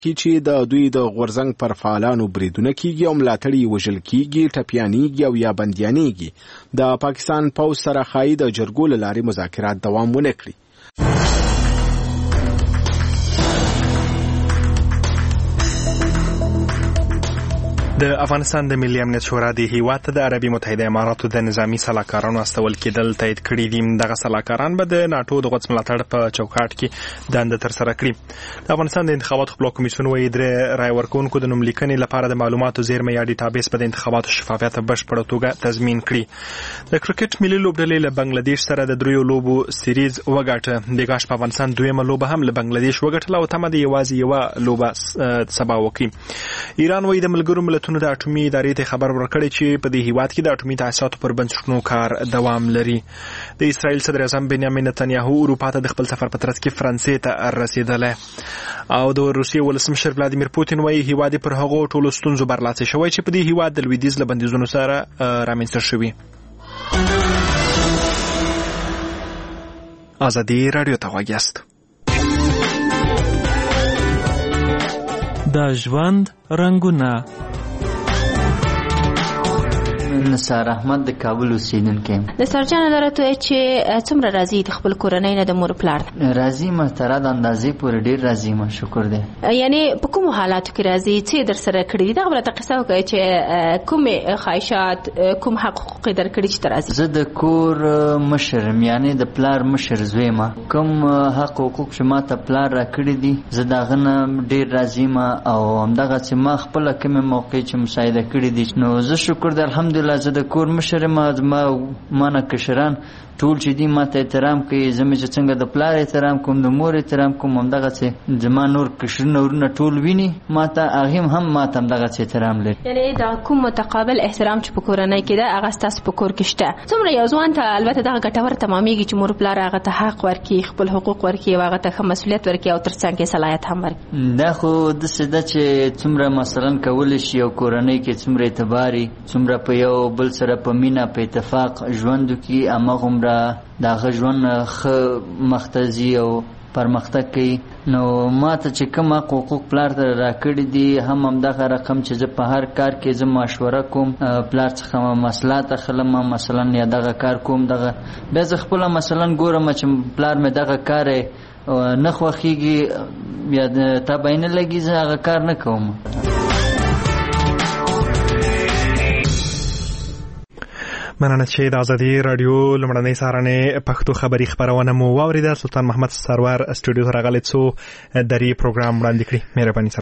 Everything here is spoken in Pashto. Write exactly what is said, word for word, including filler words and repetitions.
کی چې د دوی د غورځنګ پر فعالانو بریدونه کیږي او ملاتړي وژل کیږي، ټپیانیږي او یا بندیانیږي، د پاکستان پوځ سره ښایي د جرګو له لارې مذاکرات دوام ونه کړي. د افغانستان د ملي امنیت شورا د هیواد ته د عربي متحده اماراتو د نظامی سلاکارانو استول کېدل تایید کړي دي. دغه سلاکاران به د ناتو د غوڅ ملاتړ په چوکاټ کې دنده ترسره کړي. د افغانستان د انتخاباتو خپلواک کمیسیون وايي درې رای ورکوونکو د نوملیکنې لپاره د معلوماتو زیرمه یا ډیټابیس په د انتخاباتو شفافیت په بشپړه توګه تضمین کړي. د کرکټ ملي لوبډلې له بنگلاديش سره د دریو لوبو سیریز وګټه. د ګاش په افغانستان دویمه لوبه هم له بنگلاديش وګټله او تمه د یوازې یوه لوبه سبا وکړي. ایران وايي د ملګرو ملتونو د اټومي ادارې ته خبر ورکړی چې په دې هیواد کې د اټومي تاسیساتو پر بنسټونو کار دوام لري. د اسرائیل صدر اعظم بنیامین نتنیاهو اروپا ته د خپل سفر په ترڅ کې فرانسې ته رسیدلی او د روسیې ولسمشر ولادیمیر پوتین وايي هیواد پر هغو ټولو ستونزو برلاسی شوی چې په دې هیواد د لویدیځ له بندیزونو سره رامنځته شوي. ازادي راډیو ته غوږ یاست. د ژوند رنګونه. نثار احمد د کابل اوسیدونکی یم. نثار جان درته چې څومره راضي د خپل کورنۍ نه د مور پلار راضي ما تر د اندازې پورې ډیر راضي ما شکر دی. یعنی په کوم حالاتو کې راضي چې در سره کړی دا غوړه قصه وکړي چې کوم خواهشات کوم حقوق در کړی چې راضي. زه د کور مشر یعنی د پلار مشر زوی ما کوم حق حقوق چې ما ته پلار را کړی دي زه دا غنه ډیر راضي ما او همدغه چې ما خپل کوم موقع چې مساعده کړی دي نو زه شکر دی الحمدلله. زه د کور مشر ما ما مانه کشران ټول چې دي ما ته احترام کوي. زموږ چې څنګه د پلار احترام کوم د مور احترام کوم همدغه چې زما نور کشرونه ورونه ټول ویني ما ته هغه هم ما ته همدغه چې احترام لري. یعنی دا کوم متقابل احترام چې په کورنۍ کې ده هغه ستاسو په کور کې شته. څومره یو ځوان ته البته دغه ګټور تمامېږي چې مور پلار هغه ته حق ورکړي خپل حقوق ورکړي او هغه ته مسؤلیت ورکړي او ترڅنګ کې صلاحیت هم ورکړي. دا خو داسې ده چې څومره مثلا کولی شي یو کورنۍ کې څومره اعتباري څومره په یو بل سره په مینا په اتفاق ژوند وکړي هماغومره د هغه ژوند ښه مخته او پرمختګ کوي. نو ما ته چې کوم حقوق پلار ته راکړي دي هم همدغه رقم چې زه په هر کار کې زه مشوره کوم پلار څخه مصلحت اخلم مثلا یا دغه کار کوم دغه بیا زه خپله مثلا ګورم چې پلار مې دغه کار نه خوښېږي یا تبعی نه لګي زه هغه کار نه کوم. مننه چې د ازادي رادیو لمړنۍ سهارنۍ پښتو خبري خبرونه مو واوریده. سلطان محمد سرور استودیو ته راغلی څو درې پروګرام وړاندې کړي. مهرباني